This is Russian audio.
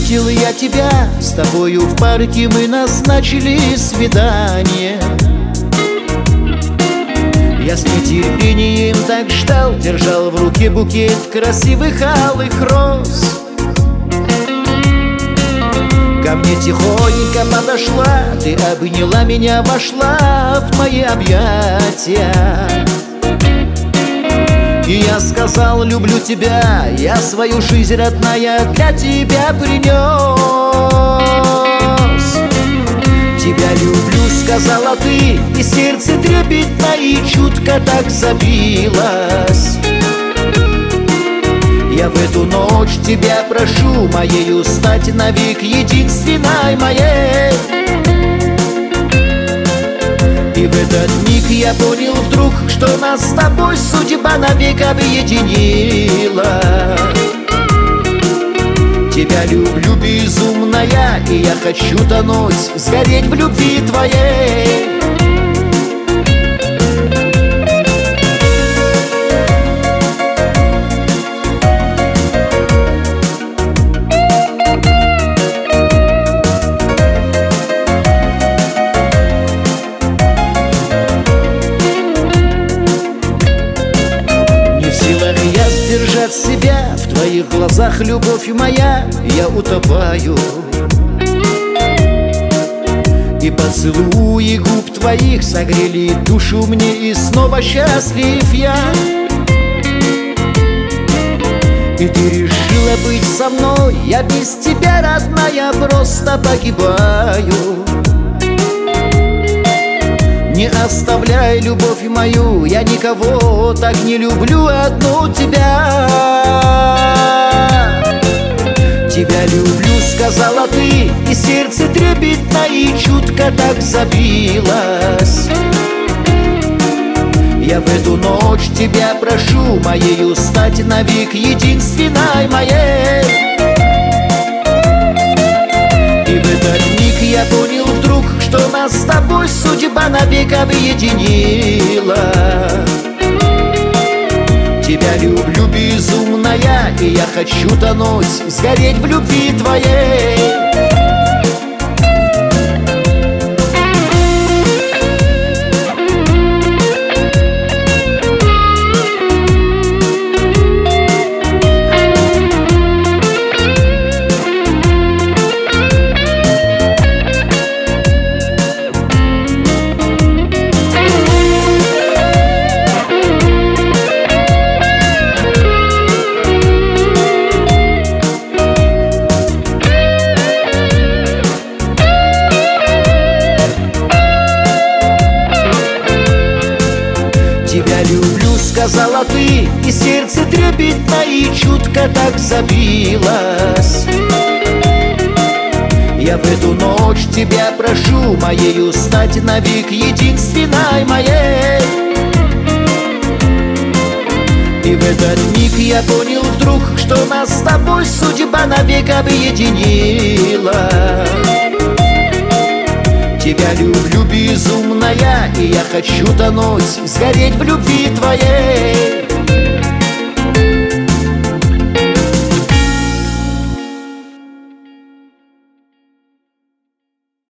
встретил я тебя, с тобою в парке мы назначили свидание. Я с нетерпением так ждал, держал в руке букет красивых алых роз. Ко мне тихонько подошла, ты обняла меня, вошла в мои объятия. И я сказал: люблю тебя, я свою жизнь, родная, для тебя принес. Тебя люблю, сказала ты, и сердце трепетно и чутко так забилось. Я в эту ночь тебя прошу, моею стать навек, единственной моей. И в этот миг я понял вдруг, что нас с тобой судьба навек объединила. Тебя люблю, безумная, и я хочу тонуть, сгореть в любви твоей. Держать себя, в твоих глазах, любовь моя, я утопаю. И поцелуи губ твоих согрели душу мне, и снова счастлив я. И ты решила быть со мной, я без тебя, родная, просто погибаю. Не оставляй любовь мою, я никого так не люблю, одну тебя. Тебя люблю, сказала ты, и сердце трепетно и чутко так забилось. Я в эту ночь тебя прошу, моею стать навек, единственной моей. И в этот миг я понял вдруг, что нас с тобой судьба навек объединила. Тебя люблю, безумная, и я хочу тонуть, сгореть в любви твоей. Тебя люблю, сказала ты, и сердце трепетно и чутко так забилось. Я в эту ночь тебя прошу, моею стать навек, единственной моей. И в этот миг я понял вдруг, что нас с тобой судьба навек объединила. Тебя люблю, безумная, и я хочу тонуть, сгореть в любви твоей.